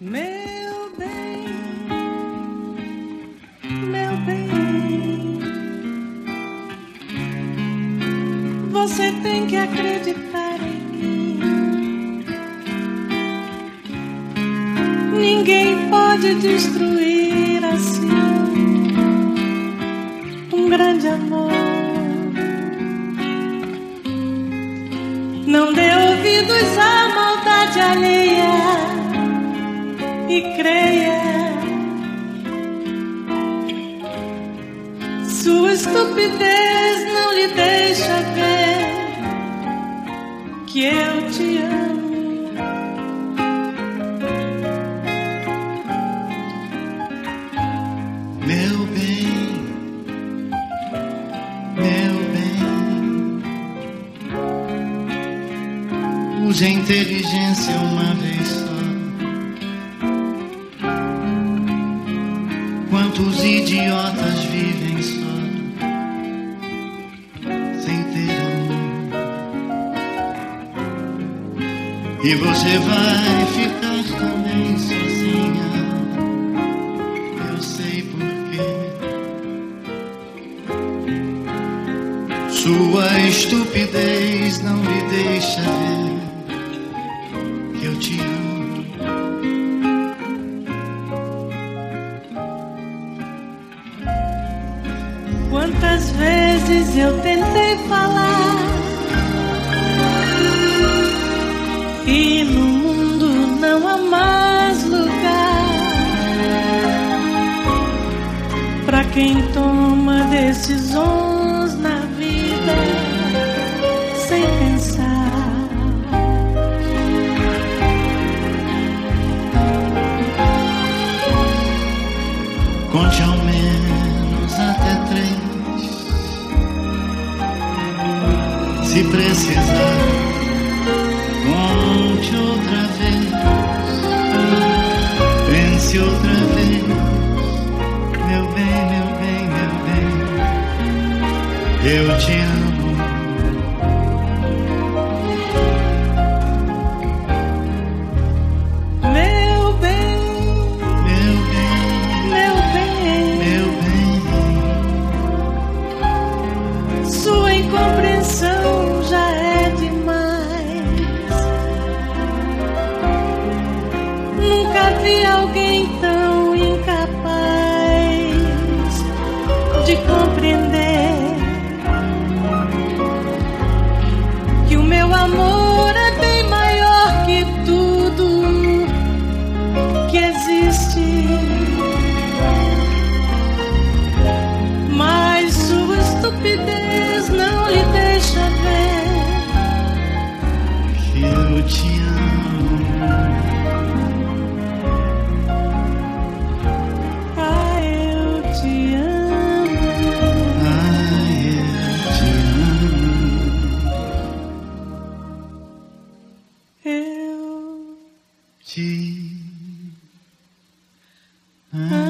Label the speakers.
Speaker 1: Meu bem, você tem que acreditar em mim. Ninguém pode destruir assim um grande amor. Não dê ouvidos à maldade alheia e creia, sua estupidez não lhe deixa ver que eu te amo.
Speaker 2: Meu bem, use a inteligência uma vez só. Quantos idiotas vivem só, sem ter amor. E você vai ficar também sozinha, eu sei porquê. Sua estupidez não lhe deixa ver que eu te amo.
Speaker 1: Quantas vezes eu tentei falar e no mundo não há mais lugar pra quem toma decisões na vida sem pensar.
Speaker 2: Conte ao menos até 3. Se precisar, conte outra vez. Pense outra vez. Meu bem, eu te amo.
Speaker 1: Meu bem, sua incompreensão já é demais. Nunca vi alguém tão incapaz de compreender que o meu amor é bem maior que tudo que existe. Mas sua estupidez não lhe deixa ver
Speaker 2: que eu te amo.
Speaker 1: Ah, eu te amo.
Speaker 2: Ah, eu te amo.
Speaker 1: Eu
Speaker 2: Te amo.